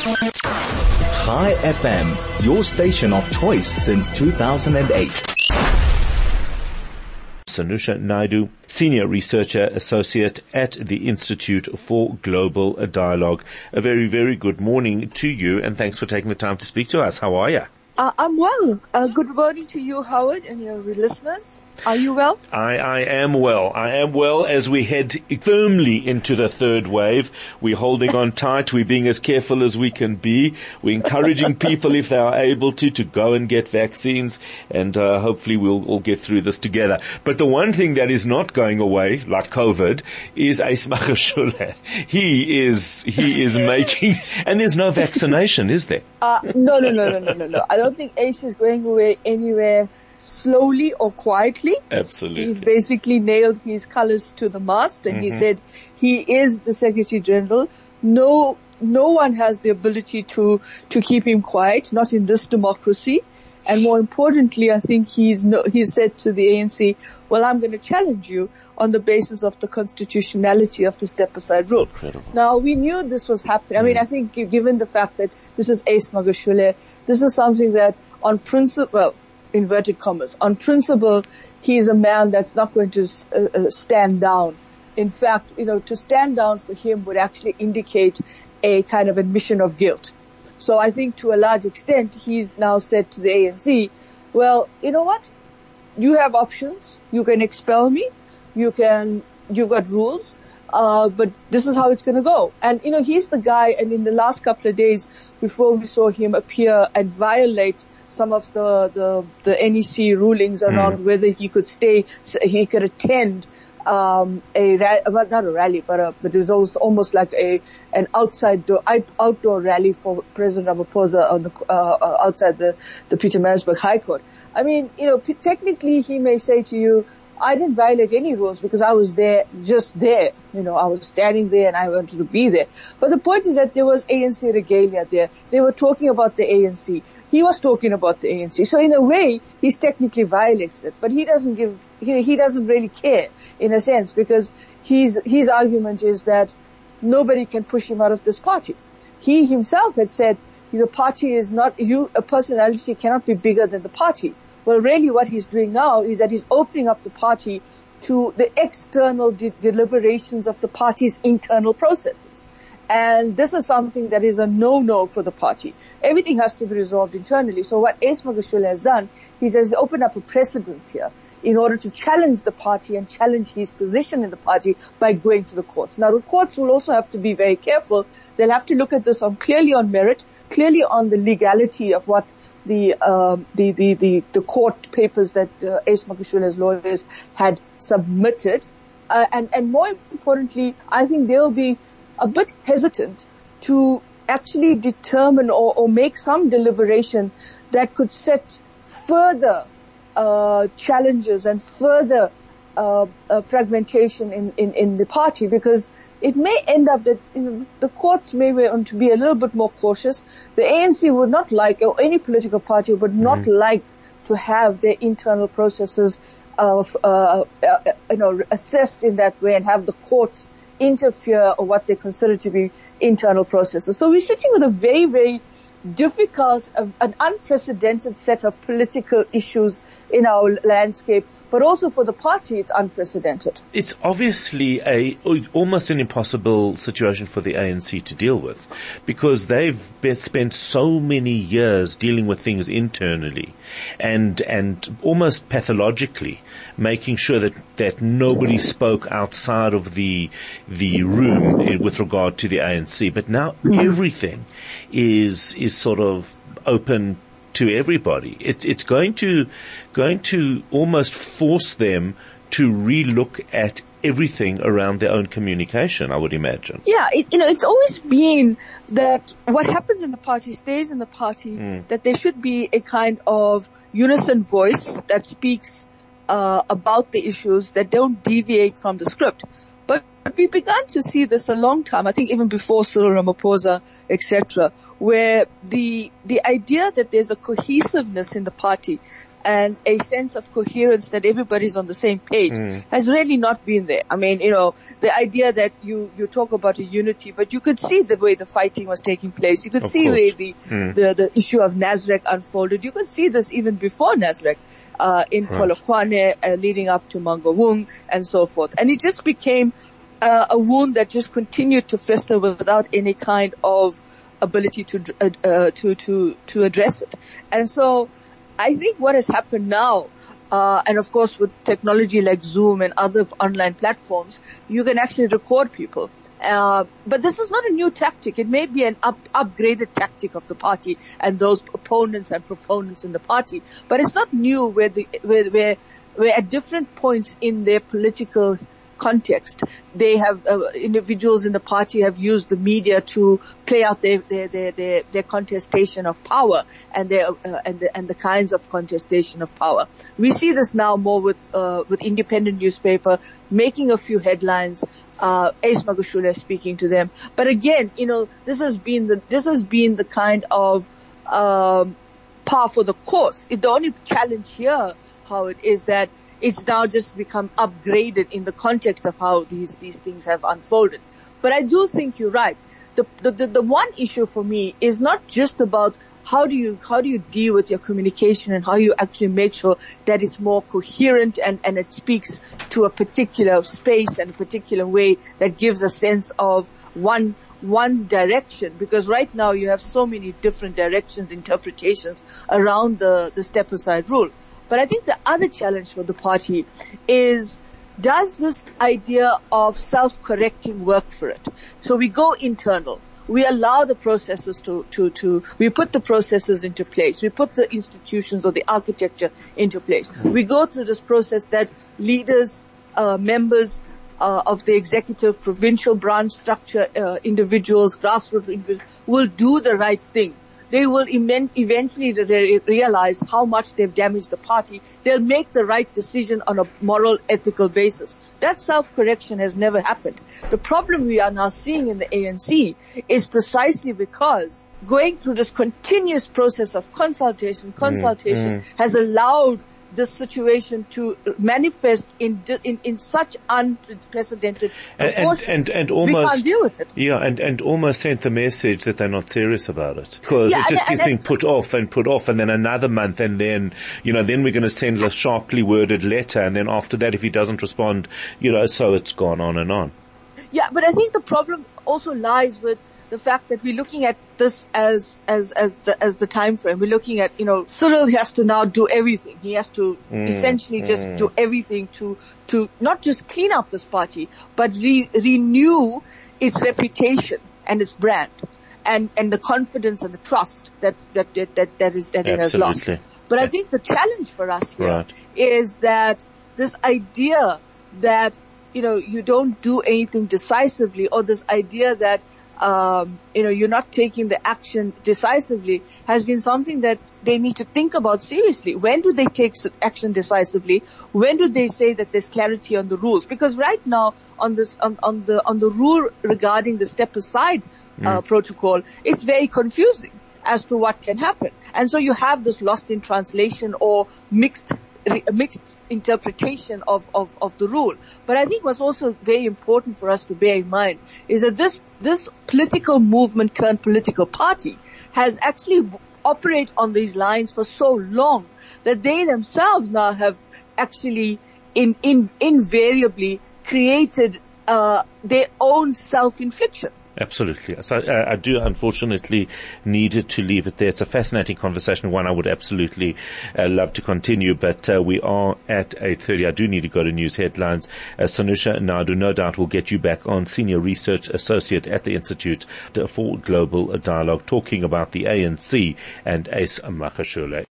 Chai FM, your station of choice since 2008. Sanusha Naidu, Senior Researcher Associate at the Institute for Global Dialogue. A very, very good morning to you, and thanks for taking the time to speak to us. How are you? I'm well. Good morning to you, Howard, and your listeners. Are you well? I am well. I am well as we head firmly into the third wave. We're holding on tight. We're being as careful as we can be. We're encouraging people, if they are able to go and get vaccines, and hopefully we'll all get through this together. But the one thing that is not going away, like COVID, is Ace Magashule. He is making, and there's no vaccination, is there? No. I don't think Ace is going away anywhere slowly or quietly. Absolutely. He's basically nailed his colors to the mast, and he said he is the Secretary General. No one has the ability to keep him quiet, not in this democracy. And more importantly, I think he said to the ANC, well, I'm going to challenge you on the basis of the constitutionality of the step-aside rule. Incredible. Now, we knew this was happening. I mean, I think given the fact that this is Ace Magashule, this is something that on principle, well, inverted commas, on principle, he's a man that's not going to stand down. In fact, to stand down for him would actually indicate a kind of admission of guilt. So I think to a large extent, he's now said to the ANC, well, you know what? You have options. You can expel me. You've got rules. But this is how it's going to go. And, he's the guy, and in the last couple of days before we saw him appear and violate some of the NEC rulings around whether he could he could attend not a rally, but it was almost like an outdoor rally for President Ramaphosa on outside the Pietermaritzburg High Court. I mean, technically he may say to you, I didn't violate any rules because I was there, just there. I was standing there and I wanted to be there. But the point is that there was ANC regalia there. They were talking about the ANC. He was talking about the ANC. So in a way, he's technically violated it. But he doesn't really care, in a sense, because his argument is that nobody can push him out of this party. He himself had said, the party is not, a personality cannot be bigger than the party. Well, really what he's doing now is that he's opening up the party to the external deliberations of the party's internal processes. And this is something that is a no-no for the party. Everything has to be resolved internally. So what Ace Magashule has done, he has opened up a precedence here in order to challenge the party and challenge his position in the party by going to the courts. Now the courts will also have to be very careful. They'll have to look at this clearly on merit, clearly on the legality of what the court papers that Ace Magashule's lawyers had submitted. And more importantly, I think they'll be a bit hesitant to actually determine or make some deliberation that could set further challenges and further fragmentation in the party, because it may end up that the courts may want to be a little bit more cautious. The ANC would not like, or any political party would not like to have their internal processes assessed in that way and have the courts interfere or what they consider to be internal processes. So we're sitting with a very, very difficult, an unprecedented set of political issues in our landscape, but also for the party it's unprecedented. It's obviously almost an impossible situation for the ANC to deal with, because they've spent so many years dealing with things internally and almost pathologically making sure that nobody spoke outside of the room with regard to the ANC. But now everything is sort of open to everybody. It's going to almost force them to relook at everything around their own communication, I would imagine. Yeah, it's always been that what happens in the party stays in the party, that there should be a kind of unison voice that speaks about the issues that don't deviate from the script. But we began to see this a long time, I think even before Cyril Ramaphosa, etc., where the idea that there's a cohesiveness in the party and a sense of coherence that everybody's on the same page has really not been there. I mean, the idea that you talk about a unity, but you could see the way the fighting was taking place. You could see where the issue of Nasrec unfolded. You could see this even before Nasrec, in Polokwane, leading up to Mangaung and so forth. And it just became a wound that just continued to fester without any kind of ability to address it. And so I think what has happened now, and of course with technology like Zoom and other online platforms, you can actually record people. But this is not a new tactic. It may be an upgraded tactic of the party and those opponents and proponents in the party, but it's not new where at different points in their political context, they have individuals in the party have used the media to play out their contestation of power and the kinds of contestation of power. We see this now more with independent newspaper making a few headlines, Ace Magashule speaking to them. But again, this has been the kind of par for the course. The only challenge here, how it is that it's now just become upgraded in the context of how these things have unfolded. But I do think you're right. The one issue for me is not just about how do you deal with your communication and how you actually make sure that it's more coherent and it speaks to a particular space and a particular way that gives a sense of one direction, because right now you have so many different directions, interpretations around the step aside rule. But I think the other challenge for the party is, does this idea of self-correcting work for it? So we go internal. We allow the processes we put the processes into place. We put the institutions or the architecture into place. We go through this process that leaders, members, of the executive, provincial branch structure, individuals, grassroots individuals will do the right thing. They will eventually realize how much they've damaged the party. They'll make the right decision on a moral, ethical basis. That self-correction has never happened. The problem we are now seeing in the ANC is precisely because going through this continuous process of consultation has allowed this situation to manifest in such unprecedented proportions. And almost, we can't deal with it. Yeah, and almost sent the message that they're not serious about it. Because it just keeps being put off, and then another month, and then, then we're going to send a sharply worded letter, and then after that, if he doesn't respond, so it's gone on and on. Yeah, but I think the problem also lies with the fact that we're looking at this as the time frame. We're looking at, Cyril has to now do everything. He has to essentially just do everything to not just clean up this party, but renew its reputation and its brand and the confidence and the trust that it has lost. But I think the challenge for us here is that this idea that, you don't do anything decisively, or this idea that you're not taking the action decisively, has been something that they need to think about seriously. When do they take action decisively? When do they say that there's clarity on the rules? Because right now on the rule regarding the step aside protocol, it's very confusing as to what can happen. And so you have this lost in translation or mixed interpretation of the rule. But I think what's also very important for us to bear in mind is that this political movement turned political party has actually operated on these lines for so long that they themselves now have actually invariably created their own self-infliction. Absolutely. So I do unfortunately need to leave it there. It's a fascinating conversation, one I would absolutely love to continue, but we are at 8:30. I do need to go to news headlines. Sanusha Naidu no doubt will get you back on, Senior Research Associate at the Institute for Global Dialogue, talking about the ANC and Ace Magashule.